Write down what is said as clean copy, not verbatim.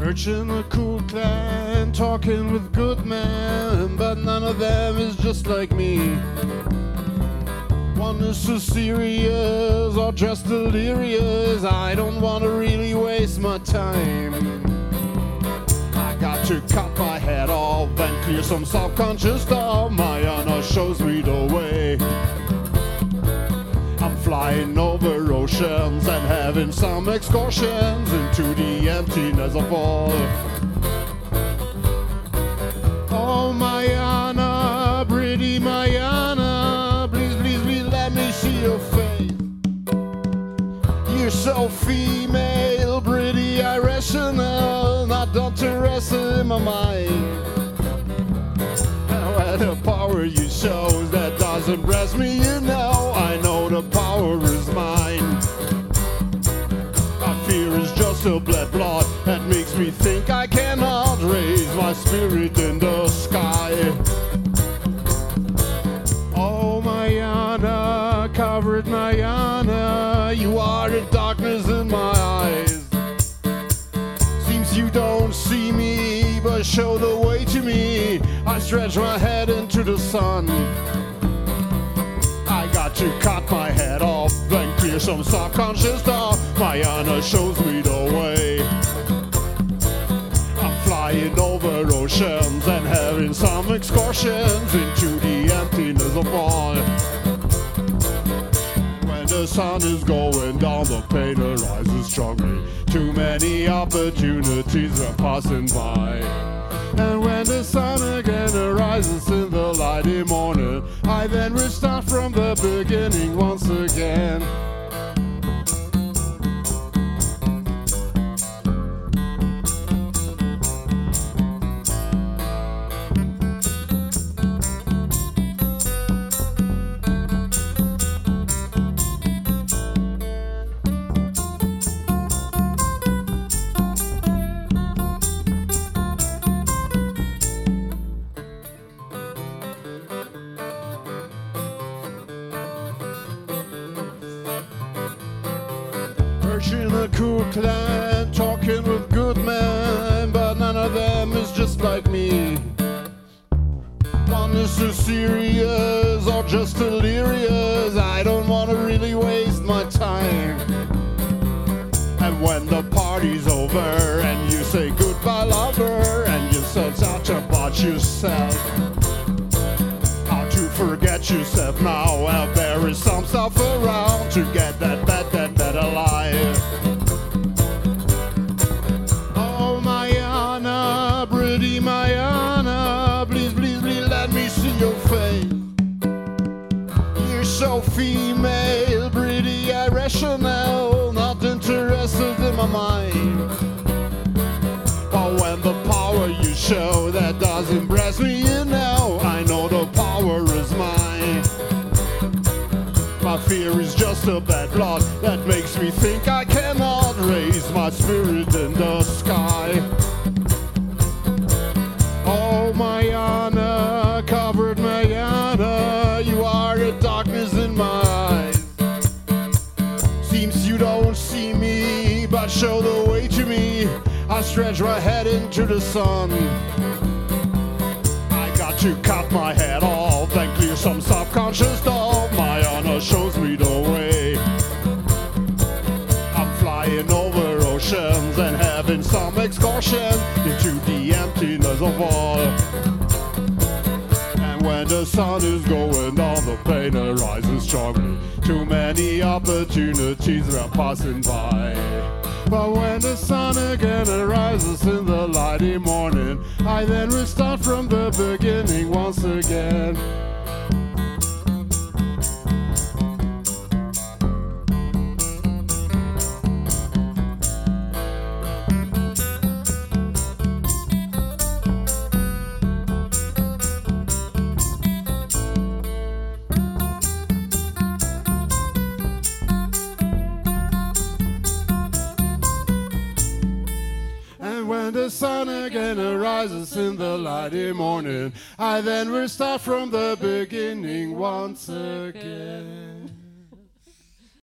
Searching a cool clan, talking with good men, but none of them is just like me. One is so serious or just delirious. I don't want to really waste my time. I got to cut my head off and clear some subconscious stuff. My honor shows me the way. I'm flying over oceans and having some excursions into the emptiness of all. Oh, Mayana, pretty Mayana, please, please, please let me see your face. You're so female, pretty, irrational, not interested in my mind. And the power you show that does impress me, you know, I know the power is mine. My fear is just a blood that makes me think I cannot raise my spirit in the sky. Oh, Mayana, covered Mayana, you are the darkness in my eyes. Seems you don't see me, but show the way to me. I stretch my head into the sun. I got to cut my head off and clear some subconscious stuff. Mayana shows me the way. I'm flying over oceans and having some excursions into the emptiness of all. When the sun is going down, the pain arises strongly. Too many opportunities are passing by. And when the sun again arises in the lighty morning, I then will start from the beginning once again. In a cool clan, talking with good men, but none of them is just like me. One is so serious or just delirious. I don't want to really waste my time. And when the party's over and you say goodbye, lover, and you search out about yourself, how to forget yourself now? Well, there is some stuff around to get that better life. Oh, Mayana, pretty Mayana, please, please, please let me see your face. You're so female, pretty, irrational, not interested in my mind. But when the power you show that does impress me, you know, I know the power is mine. My fear is just a bad blood that makes me think I cannot raise my spirit in the sky. Oh, Mayana, covered Mayana, you are the darkness in my eyes. Seems you don't see me, but show the way to me. I stretch my head into the sun. I got to cut my head off and clear some subconscious stuff. My honor shows me the way. I'm flying over oceans and having some excursion into the emptiness of all. And when the sun is going down, the pain arises strongly. Too many opportunities are passing by. But when the sun again arises in the lighty morning, I then will start from the beginning once again. When the sun again arises in the lighty morning, I then will start from the beginning once again.